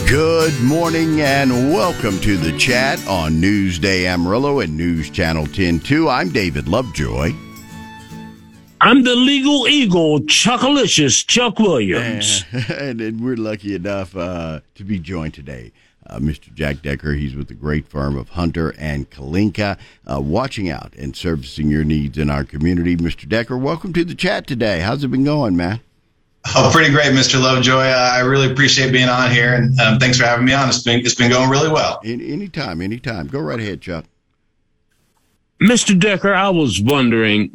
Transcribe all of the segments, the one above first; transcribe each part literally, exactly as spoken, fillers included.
Good morning and welcome to the chat on Newsday Amarillo and News Channel ten two. I'm David Lovejoy. I'm the legal eagle, Chuckalicious Chuck Williams. And, and we're lucky enough uh, to be joined today. Uh, Mister Jack Decker, he's with the great firm of Hunter and Kalinka, uh, watching out and servicing your needs in our community. Mister Decker, welcome to the chat today. How's it been going, man? Oh, pretty great, Mister Lovejoy. Uh, I really appreciate being on here, and um, thanks for having me on. It's been, it's been going really well. Any, anytime, anytime. Go right ahead, Chuck. Mister Decker, I was wondering,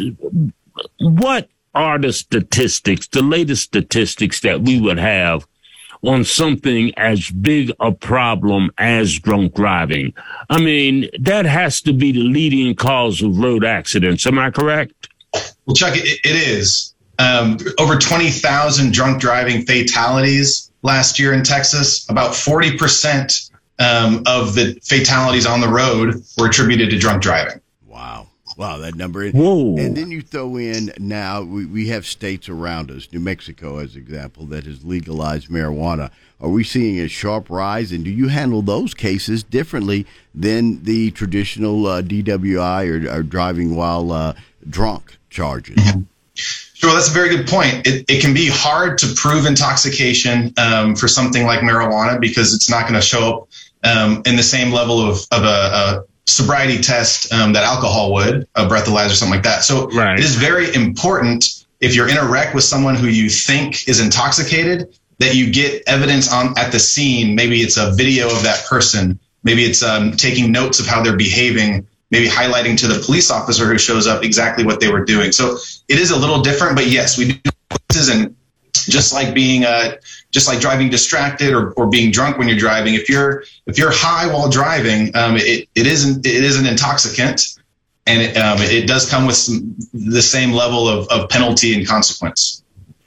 what are the statistics, the latest statistics that we would have on something as big a problem as drunk driving? I mean, that has to be the leading cause of road accidents. Am I correct? Well, Chuck, it, it is. Um, over twenty thousand drunk driving fatalities last year in Texas. About forty percent um, of the fatalities on the road were attributed to drunk driving. Wow. Wow, that number. Whoa. And then you throw in now, we, we have states around us, New Mexico, as example, that has legalized marijuana. Are we seeing a sharp rise? And do you handle those cases differently than the traditional uh, D W I or, or driving while uh, drunk charges? Mm-hmm. Sure, that's a very good point. It, it can be hard to prove intoxication um, for something like marijuana because it's not going to show up um, in the same level of, of a, a sobriety test um, that alcohol would, a breathalyzer or something like that. So right. It is very important if you're in a wreck with someone who you think is intoxicated that you get evidence on at the scene. Maybe it's a video of that person. Maybe it's um, taking notes of how they're behaving, maybe highlighting to the police officer who shows up exactly what they were doing. So it is a little different, but yes, we do cases, and just like being uh, just like driving distracted or, or being drunk when you're driving, if you're if you're high while driving, um, it it isn't it is an intoxicant, and it, um, it does come with some, the same level of, of penalty and consequence.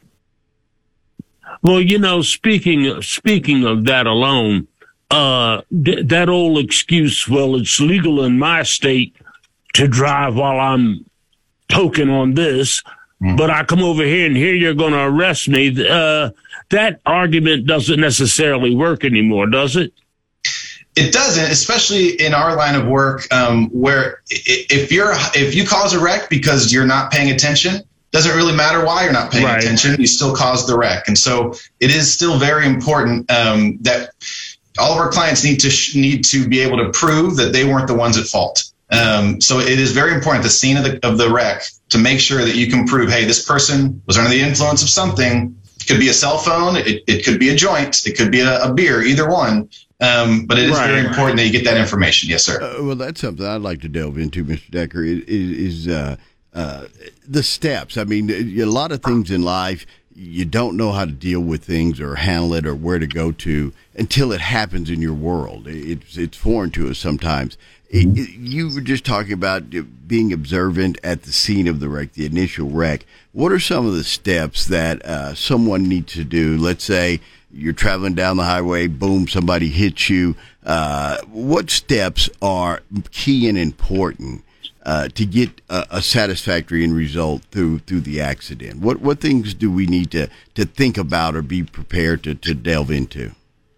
Well, you know, speaking speaking of that alone. Uh, th- that old excuse, well, it's legal in my state to drive while I'm toking on this, mm. but I come over here and here you're going to arrest me. Uh, that argument doesn't necessarily work anymore, does it? It doesn't, especially in our line of work, um, where if you're if you cause a wreck because you're not paying attention, doesn't really matter why you're not paying right. attention. You still caused the wreck, and so it is still very important um, that all of our clients need to sh- need to be able to prove that they weren't the ones at fault. Um, so it is very important at the scene of the of the wreck to make sure that you can prove, hey, this person was under the influence of something. It could be a cell phone, it, it could be a joint, it could be a, a beer, either one. Um, but it is right, very important right. that you get that information. Yes, sir. Uh, well, that's something I'd like to delve into, Mister Decker, is, is uh, uh, the steps. I mean, a lot of things in life, you don't know how to deal with things or handle it or where to go to until it happens in your world. It's it's foreign to us sometimes. It, it, you were just talking about being observant at the scene of the wreck, the initial wreck. What are some of the steps that uh, someone needs to do? Let's say you're traveling down the highway, boom, somebody hits you. Uh, what steps are key and important Uh, to get a, a satisfactory end result through through the accident? What what things do we need to, to think about or be prepared to, to delve into?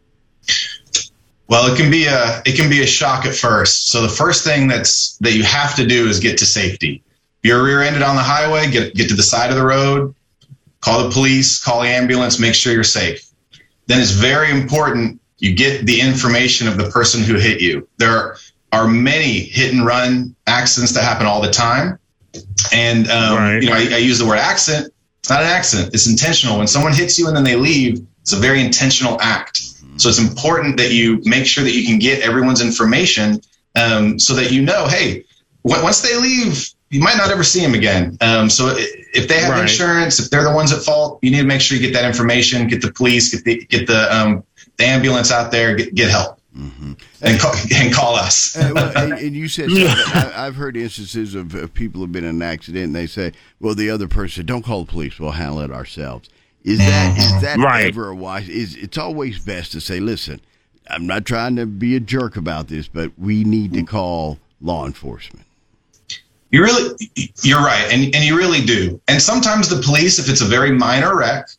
Well, it can be a it can be a shock at first. So the first thing that's that you have to do is get to safety. If you're rear-ended on the highway, get get to the side of the road, call the police, call the ambulance, make sure you're safe. Then it's very important you get the information of the person who hit you. There are are many hit and run accidents that happen all the time. And, um, right. you know, I, I use the word accident. It's not an accident. It's intentional. When someone hits you and then they leave, it's a very intentional act. Mm-hmm. So it's important that you make sure that you can get everyone's information um, so that you know, hey, w- once they leave, you might not ever see them again. Um, so if they have right. insurance, if they're the ones at fault, you need to make sure you get that information, get the police, get the, get the, um, the ambulance out there, get, get help. Mm-hmm. And, call, and call us. uh, well, and, and you said something. I, I've heard instances of, of people who've been in an accident and they say, well, the other person, don't call the police, we'll handle it ourselves. Is that is that right. ever a wise? Is It's always best to say, listen, I'm not trying to be a jerk about this, but we need to call law enforcement. You really, you're right, and, and you really do. And sometimes the police, if it's a very minor wreck,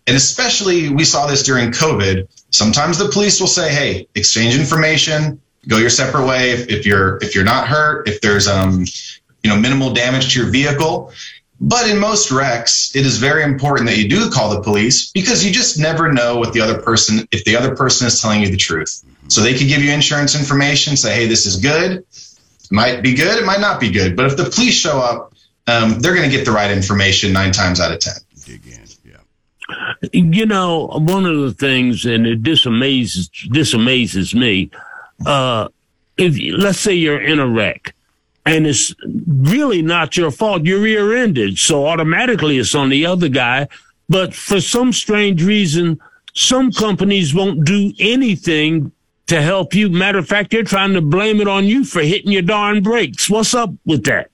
and especially we saw this during COVID. Sometimes the police will say, hey, exchange information, go your separate way. If, if you're if you're not hurt, if there's um you know minimal damage to your vehicle. But in most wrecks, it is very important that you do call the police, because you just never know what the other person, if the other person is telling you the truth. So they could give you insurance information, say, hey, this is good. It might be good, it might not be good. But if the police show up, um, they're going to get the right information nine times out of ten. Dig in, yeah. You know, one of the things, and it disamazes, disamazes me, uh, if let's say you're in a wreck, and it's really not your fault. You're rear-ended, so automatically it's on the other guy. But for some strange reason, some companies won't do anything to help you. Matter of fact, they're trying to blame it on you for hitting your darn brakes. What's up with that?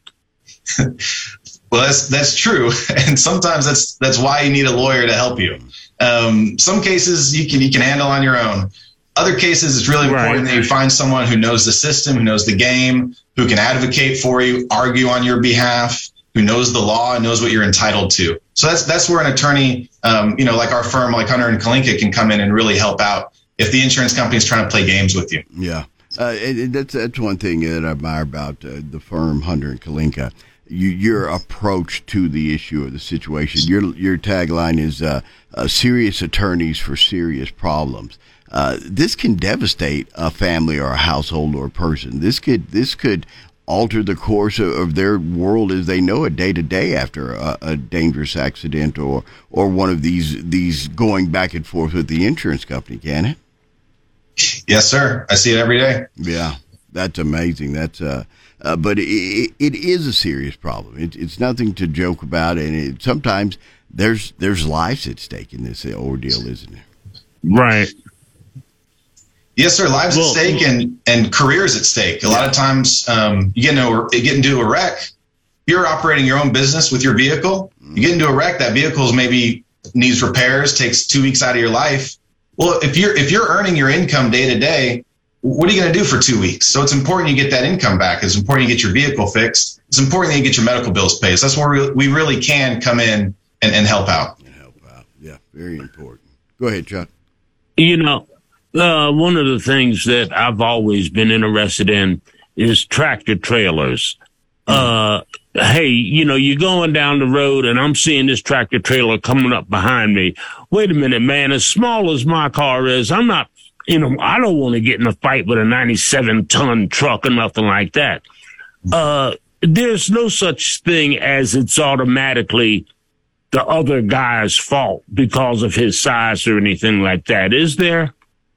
Well, that's that's true, and sometimes that's that's why you need a lawyer to help you. Um, some cases you can you can handle on your own. Other cases, it's really important right. that you find someone who knows the system, who knows the game, who can advocate for you, argue on your behalf, who knows the law and knows what you're entitled to. So that's that's where an attorney, um, you know, like our firm, like Hunter and Kalinka, can come in and really help out if the insurance company is trying to play games with you. Yeah, uh, and, and that's that's one thing that I admire about uh, the firm Hunter and Kalinka. You, your approach to the issue of the situation. Your your tagline is uh, uh, "serious attorneys for serious problems." Uh, this can devastate a family or a household or a person. This could this could alter the course of, of their world as they know it day to day after a, a dangerous accident or or one of these these going back and forth with the insurance company. Can it? Yes, sir. I see it every day. Yeah, that's amazing. That's uh, uh but it, it is a serious problem. It, it's nothing to joke about, and it, sometimes there's there's lives at stake in this ordeal, isn't there? Right. Yes, sir. Lives well, at stake and, and careers at stake. A yeah. lot of times um, you get into, a, get into a wreck. You're operating your own business with your vehicle. You get into a wreck. That vehicle maybe needs repairs, takes two weeks out of your life. Well, if you're if you're earning your income day to day, what are you going to do for two weeks? So it's important you get that income back. It's important you get your vehicle fixed. It's important that you get your medical bills paid. So that's where we, we really can come in and, and help out. And help out. Yeah, very important. Go ahead, Chuck. You know, Uh, one of the things that I've always been interested in is tractor trailers. Uh, hey, you know, you're going down the road and I'm seeing this tractor trailer coming up behind me. Wait a minute, man, as small as my car is, I'm not, you know, I don't want to get in a fight with a ninety-seven ton truck or nothing like that. Uh, there's no such thing as it's automatically the other guy's fault because of his size or anything like that, is there?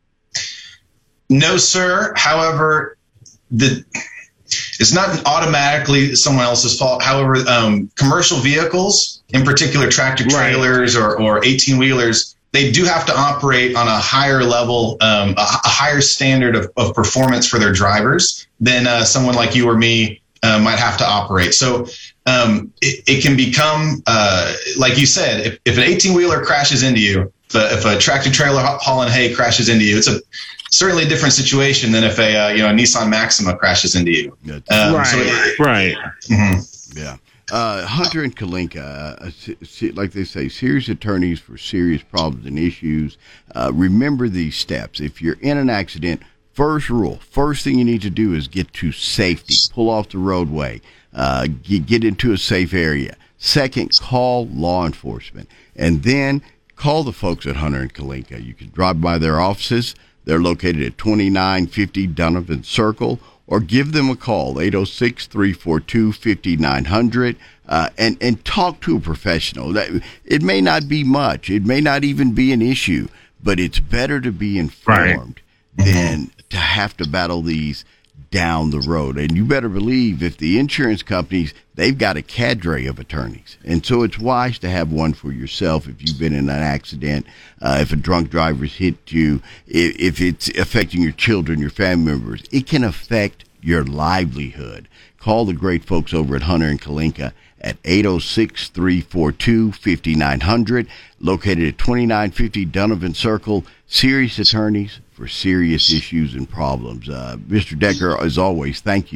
No, sir. However, the it's not automatically someone else's fault. However, um, commercial vehicles, in particular tractor trailers right. or, or eighteen-wheelers, they do have to operate on a higher level, um, a, a higher standard of, of performance for their drivers than uh, someone like you or me uh, might have to operate. So um, it, it can become, uh, like you said, if, if an eighteen-wheeler crashes into you, if a, if a tractor trailer hauling hay crashes into you, it's a certainly a different situation than if a uh, you know a Nissan Maxima crashes into you. Um, right, so it, right. Mm-hmm. Yeah. Uh, Hunter and Kalinka, uh, like they say, serious attorneys for serious problems and issues. Uh, remember these steps. If you're in an accident, first rule, first thing you need to do is get to safety. Pull off the roadway. Uh, get, get into a safe area. Second, call law enforcement. And then call the folks at Hunter and Kalinka. You can drive by their offices. They're located at twenty-nine fifty Donovan Circle, or give them a call, eight oh six, three four two, five nine zero zero, uh, and, and talk to a professional. It may not be much. It may not even be an issue, but it's better to be informed right. than to have to battle these down the road. And you better believe if the insurance companies, they've got a cadre of attorneys. And so it's wise to have one for yourself if you've been in an accident, uh, if a drunk driver's hit you, if, if it's affecting your children, your family members. It can affect your livelihood. Call the great folks over at Hunter and Kalinka at eight oh six, three four two, five nine zero zero, located at twenty-nine fifty Donovan Circle. Serious attorneys for serious issues and problems. Uh, Mister Decker, as always, thank you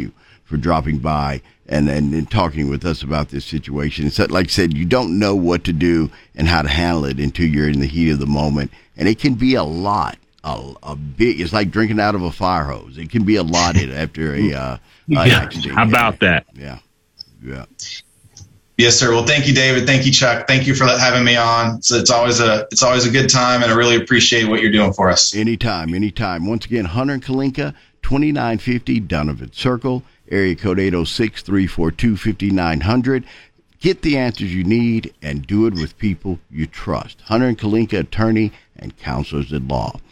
for dropping by and, and, and talking with us about this situation. So, like I said, you don't know what to do and how to handle it until you're in the heat of the moment. And it can be a lot, a, a big, it's like drinking out of a fire hose. It can be a lot after a, uh, yeah. accident. How about that? Yeah. Yeah. Yes, sir. Well, thank you, David. Thank you, Chuck. Thank you for having me on. So it's always a it's always a good time, and I really appreciate what you're doing for us. Anytime, anytime. Once again, Hunter and Kalinka, twenty-nine fifty Donovan Circle, area code eight oh six, three four two, five nine zero zero. Get the answers you need and do it with people you trust. Hunter and Kalinka, attorney and counselors at law.